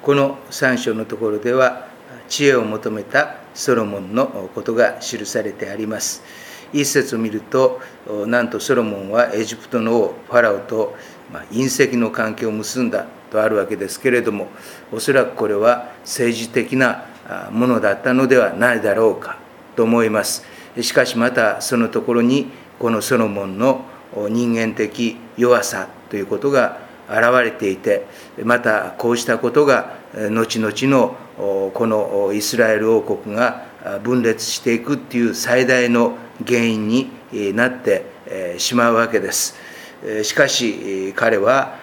この3章のところでは、知恵を求めたソロモンのことが記されてあります。一節を見ると、なんとソロモンはエジプトの王ファラオと姻戚の関係を結んだとあるわけですけれども、おそらくこれは政治的なものだったのではないだろうかと思います。しかしまたそのところにこのソロモンの人間的弱さということが現れていて、またこうしたことが後々のこのイスラエル王国が分裂していくという最大の原因になってしまうわけです。しかし彼は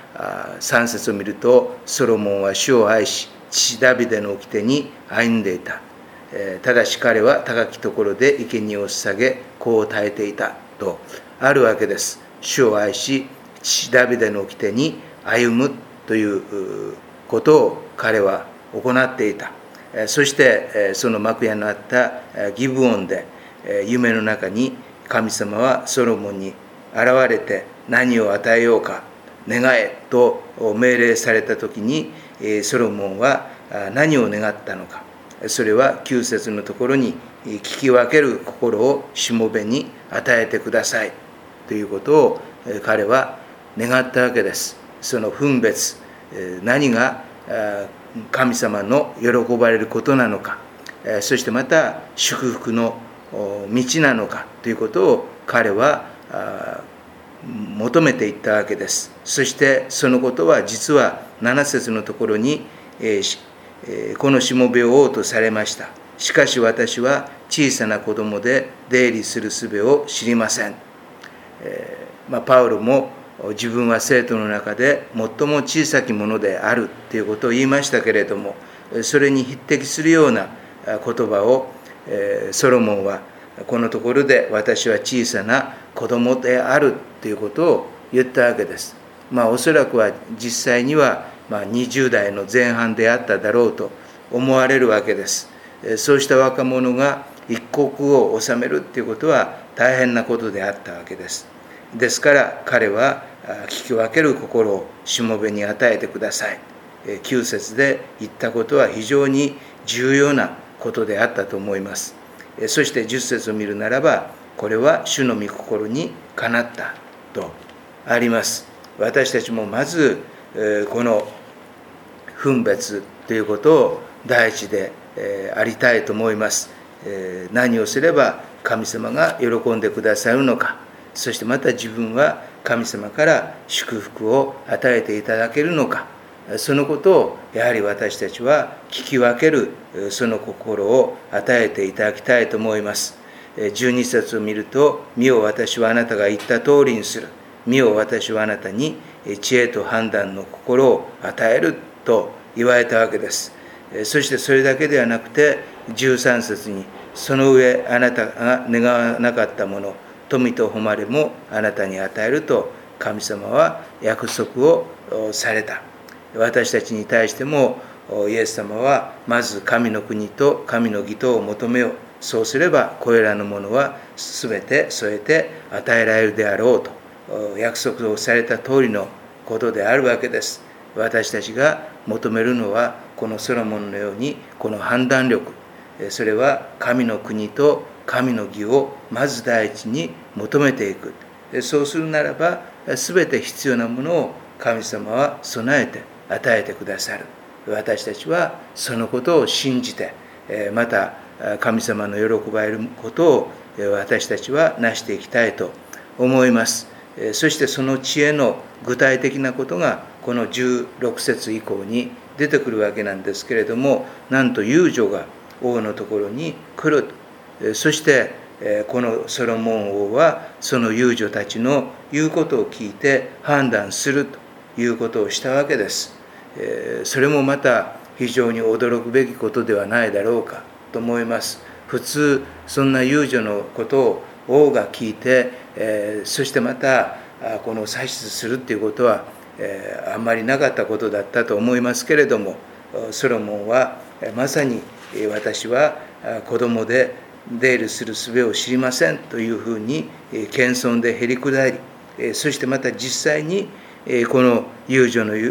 3節を見ると、ソロモンは主を愛し父ダビデの掟に歩んでいた。ただし彼は高きところで生贄を捧げ子を耐えていたとあるわけです。主を愛し父ダビデの掟に歩むということを彼は行っていた。そしてその幕屋のあったギブオンで夢の中に神様はソロモンに現れて、何を与えようか願えと命令された時に、ソロモンは何を願ったのか。それは9節のところに、聞き分ける心をしもべに与えてくださいということを彼は願ったわけです。その分別、何が神様の喜ばれることなのか、そしてまた祝福の道なのかということを彼は求めていったわけです。そしてそのことは実は7節のところに、このしもべを王とされました。しかし私は小さな子供で出入りする術を知りません。パウロも自分は生徒の中で最も小さきものであるということを言いましたけれども、それに匹敵するような言葉をソロモンはこのところで私は小さな子供であるということを言ったわけです。おそらくは実際には20代の前半であっただろうと思われるわけです。そうした若者が一国を治めるということは大変なことであったわけです。ですから彼は聞き分ける心をしもべに与えてください。9節で言ったことは非常に重要なことであったと思います。そして10節を見るならば、これは主の御心にかなったとあります。私たちもまずこの分別ということを第一でありたいと思います。何をすれば神様が喜んでくださるのか、そしてまた自分は神様から祝福を与えていただけるのか、そのことをやはり私たちは聞き分けるその心を与えていただきたいと思います。12節を見ると、見よ私はあなたが言った通りにする。見よ私はあなたに知恵と判断の心を与えると言われたわけです。そしてそれだけではなくて13節に、その上あなたが願わなかったもの、富と誉れもあなたに与えると神様は約束をされた。私たちに対してもイエス様はまず神の国と神の義とを求めよう。そうすればこれらのものは全て添えて与えられるであろうと約束をされた通りのことであるわけです。私たちが求めるのはこのソロモンのようにこの判断力、それは神の国と神の義をまず第一に求めていく。そうするならば全て必要なものを神様は備えて与えてくださる。私たちはそのことを信じて、また神様の喜ばれることを私たちは成していきたいと思います。そしてその知恵の具体的なことがこの16節以降に出てくるわけなんですけれども、なんと遊女が王のところに来る。そしてこのソロモン王はその遊女たちの言うことを聞いて判断するということをしたわけです。それもまた非常に驚くべきことではないだろうかと思います。普通そんな遊女のことを王が聞いて、そしてまたこの指図するということは、あんまりなかったことだったと思いますけれども、ソロモンはまさに私は子供で出入りする術を知りませんというふうに謙遜でへりくだり、そしてまた実際にこの遊女の言う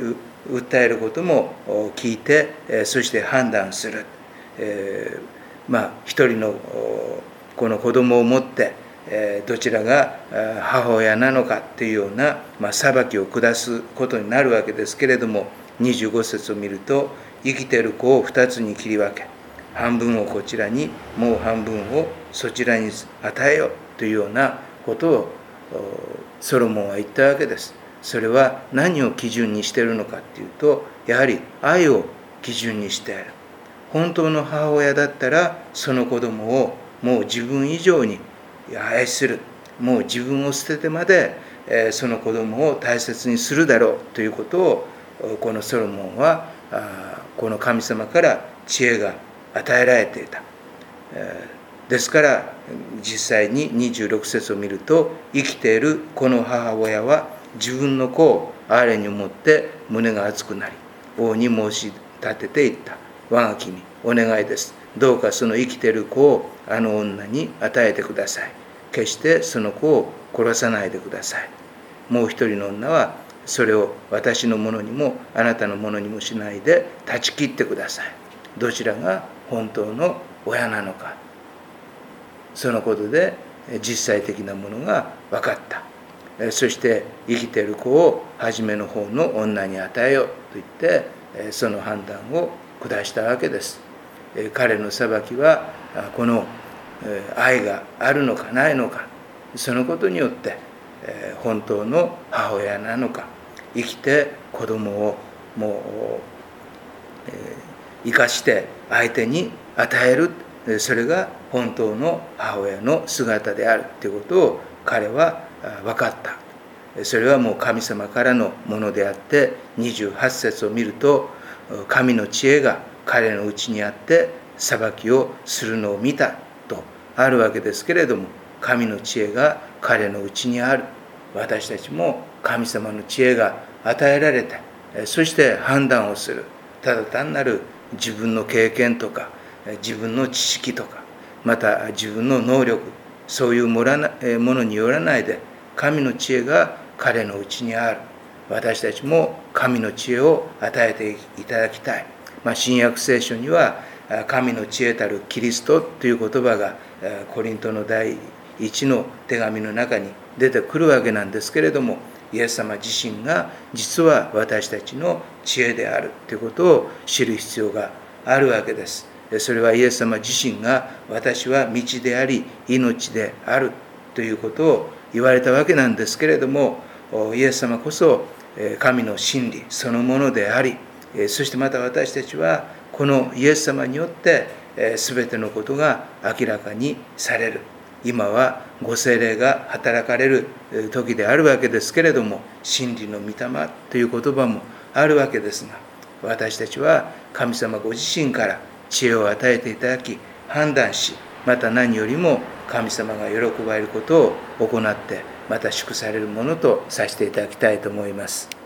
訴えることも聞いて、そして判断する。一人のこの子供を持ってどちらが母親なのかというような裁きを下すことになるわけですけれども、25節を見ると、生きている子を2つに切り分け、半分をこちらに、もう半分をそちらに与えよというようなことをソロモンは言ったわけです。それは何を基準にしているのかというと、やはり愛を基準にしている。本当の母親だったら、その子供をもう自分以上に愛する。もう自分を捨ててまでその子供を大切にするだろうということを、このソロモンはこの神様から知恵が与えられていた。ですから実際に26節を見ると、生きているこの母親は自分の子を哀れに思って胸が熱くなり、王に申し立てていった。我が君、お願いです。どうかその生きている子をあの女に与えてください。決してその子を殺さないでください。もう一人の女は、それを私のものにもあなたのものにもしないで断ち切ってください。どちらが本当の親なのか。そのことで実際的なものが分かった。そして生きている子を初めの方の女に与えようと言って、その判断を下したわけです。彼の裁きはこの愛があるのかないのか、そのことによって本当の母親なのか、生きて子供をもう生かして相手に与える、それが本当の母親の姿であるということを彼は分かった。それはもう神様からのものであって、28節を見ると、神の知恵が彼のうちにあって裁きをするのを見たとあるわけですけれども、神の知恵が彼のうちにある。私たちも神様の知恵が与えられて、そして判断をする。ただ単なる自分の経験とか自分の知識とか、また自分の能力、そういうものによらないで、神の知恵が彼のうちにある。私たちも神の知恵を与えていただきたい。新約聖書には神の知恵たるキリストという言葉がコリントの第1の手紙の中に出てくるわけなんですけれども、イエス様自身が実は私たちの知恵であるということを知る必要があるわけです。それはイエス様自身が私は道であり命であるということを言われたわけなんですけれども、イエス様こそ神の真理そのものであり、そしてまた私たちはこのイエス様によって全てのことが明らかにされる。今はご聖霊が働かれる時であるわけですけれども、真理の御霊という言葉もあるわけですが、私たちは神様ご自身から知恵を与えていただき、判断し、また何よりも神様が喜ばれることを行って、また祝されるものとさせていただきたいと思います。